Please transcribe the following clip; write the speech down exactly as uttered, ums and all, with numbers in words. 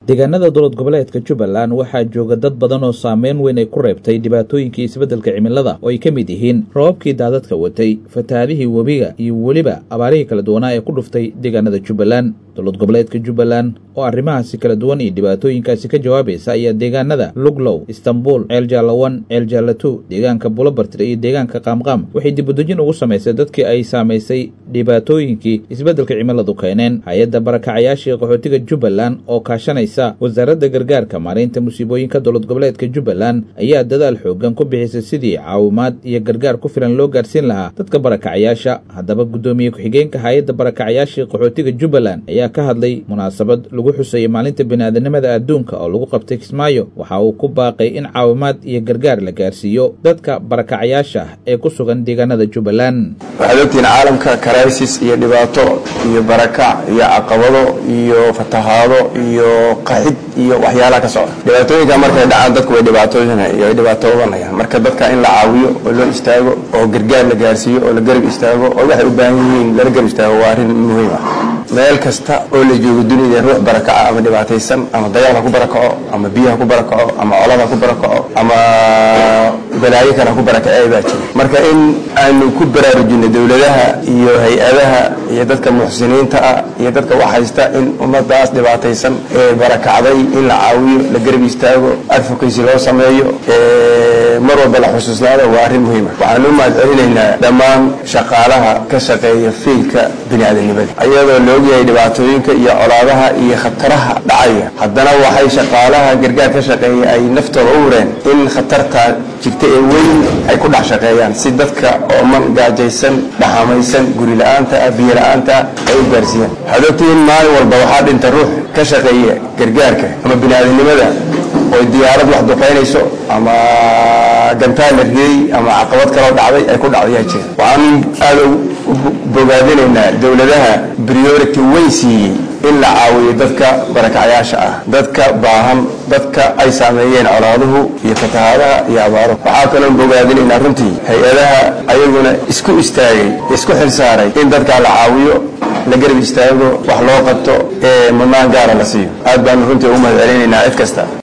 deegaanada dowlad goboleedka Jubbaland waxaa jooga dad badan oo saameyn weyn ay ku reebtay dhibaatooyinkii isbeddelka cimilada oo ay ka mid yihiin roobabkii daadadka watay, fatahaadihii webiga iyo weliba abaarihii kala duwanaa ee ku dhuftay deegaanada Jubbaland. dowlad goboleedka Jubbaland oo arrimahaasi kala duwan iyo dhibaatooyinkaasi ka jawaabaysa ayaa deegaanada Luglow, Istanbul, Ceel Jaalawan, Ceel Jaalatu, deegaanka Buulabartire iyo deegaanka Qaamqaam waxay dib u dejin ugu samaysay dadkii ay saamaysay dhibaatooyinkii isbeddelka cimiladu keeneen. Hay'adda barakacayaasha qaxootiga Jubbaland oo kaashanaysa wasaaradda gargaarka maareynta musiibooyinka dowlad goboleedka Jubbaland ayaa dadaal xoogan ku bixisay sidii caawimaad iyo gargaar ku filan loo gaarsiin lahaa dadka barakacayaasha. Haddaba gudoomiye ku-xigeenka hay'adda barakacayaasha qaxootiga Jubbaland ayaa ka hadlay munaasabad lagu xusay maalinta bini'aadanimada adduunka oo lagu qabtay Kismaayo. Waxa uu ku baaqay in caawimaad iyo gargaar la gaarsiiyo dadka barakacayaasha ee ku sugan deegaanada Jubbaland. waxaad ogtiin caalamka crisis iyo dhibaato iyo barakac iyo caqabado iyo fatahaado iyo qaxid iyo waxyaalaha ka socda. dhibaatooyinka markay dhacaan dadku way dhibaatooyinayaan iyo dhibaatoodanayaan. marka dadka in la caawiyo oo loo istaago oo gargaar la gaarsiiyo oo la garab istaago oo waxay u baahan yihiin la garab istaago waa arrin muhiim ah. meel kasta oo la joogo dunida ruux barakaca ama dhibaataysan ama dagaal ha ku barakaco ama biyo ha ku barakaco ama colaad ha ku barakaco ama balaayo kale ha ku barakacay baa jira. marka in aanu ku baraarujino dowladaha iyo hay-adaha iyo dadka muxsiniinta ah iyo dadka wax haysta in ummadaas dhibaataysan ee barakacday in la caawiyo la garab istaago advocacy loo sameeyo mar walba la xusuusnaado waa arrin muhiim ah. waxaan u mahadcelinaynaa dhammaan shaqaalaha ka shaqeeya fiilka bini'aadanimada iyadoo la ogyahay dhibaatooyinka iyo colaadaha iyo khataraha dhacaya, haddana waxay shaqaalaha gargaar ka shaqeeya ay naftooda u hureen in khatarta jirta ee weyn ay ku dhex shaqeeyaan si dadka ooman gaajaysan dhaxamaysan guri la-aanta ah biyo la-aanta ay u gaarsiiyaan. waxaad ogtihiin maalin walba waxaa dhinta ruux ka shaqeeya gargaarka ama bini'aadanimada oo diyaarad wax duqeynayso ama gantaal la riday ama caqabad kaloo dhacday ay ku dhacdayaa jira. waxaan aad u bogaadinaynaa dowladaha priority weyn siiyey in la caawiyo dadka barakacayaasha ah, dadka baahan, dadka ay saameeyeen colaaduhu iyo fatahaadaha iyo abaaro. waxaa kaloo bogaadinaynaa runtii hay-adaha ayaguna isku istaagay isku xilsaaray in dadka la caawiyo la garab istaago wax loo qabto ee mudnaan gaara la siiyo. aad baan runtii ugu mahadcelinaynaa cid kasta.